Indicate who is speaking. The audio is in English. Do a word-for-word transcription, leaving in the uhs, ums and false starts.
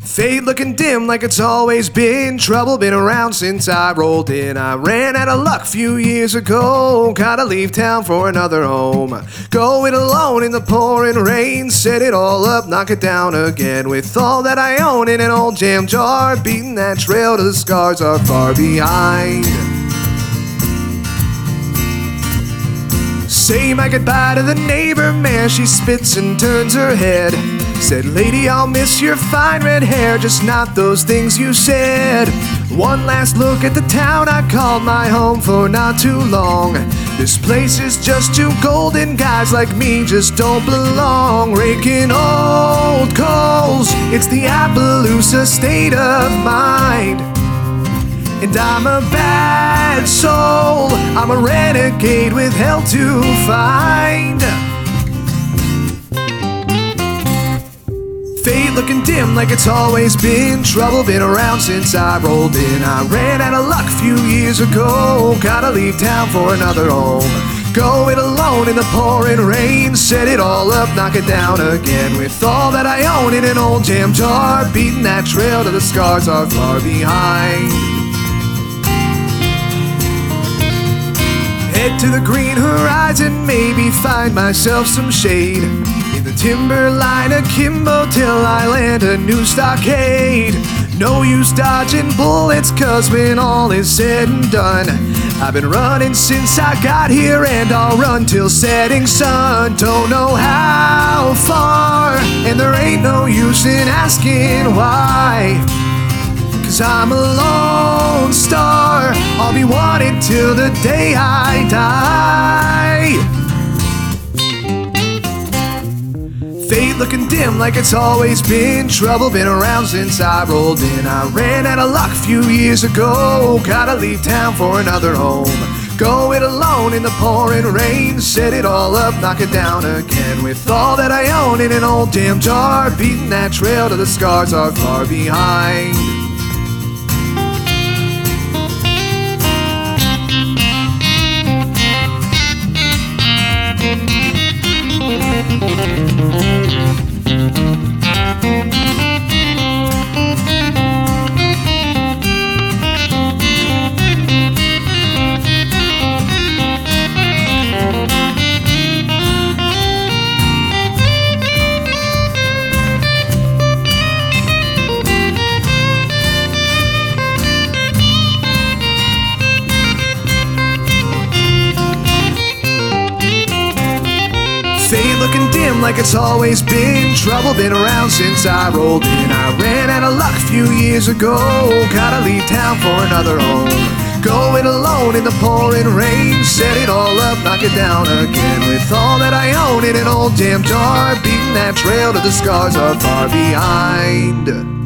Speaker 1: Fate looking dim like it's always been. Trouble been around since I rolled in. I ran out of luck few years ago. Gotta leave town for another home. Going alone in the pouring rain. Set it all up, knock it down again. With all that I own in an old jam jar. Beating that trail till the scars are far behind. Say my goodbye to the neighbor, man. She spits and turns her head. Said, lady, I'll miss your fine red hair, just not those things you said. One last look at the town I called my home for not too long. This place is just too golden, guys like me just don't belong. Raking old coals, it's the Appaloosa state of mind. And I'm a bad soul, I'm a renegade with hell to find. Fate looking dim like it's always been. Trouble been around since I rolled in. I ran out of luck few years ago. Gotta leave town for another home. Go it alone in the pouring rain. Set it all up, knock it down again. With all that I own in an old jam jar. Beating that trail till the scars are far behind. Head to the green horizon, maybe find myself some shade. In the timberline akimbo till I land a new stockade. No use dodging bullets, cause when all is said and done, I've been running since I got here and I'll run till setting sun. Don't know how far, and there ain't no use in asking why. Cause I'm a lone star, I'll be wanted till the day I die. Fate looking dim like it's always been. Trouble been around since I rolled in. I ran out of luck few years ago. Gotta leave town for another home. Go it alone in the pouring rain. Set it all up, knock it down again. With all that I own in an old jam jar. Beating that trail till the scars are far behind. Fate looking dim like it's always been. Trouble been around since I rolled in. I ran out of luck few years ago. Gotta leave town for another home. Go it alone in the pouring rain. Set it all up, knock it down again. With all that I own in an old jam jar. Beating that trail till the scars are far behind.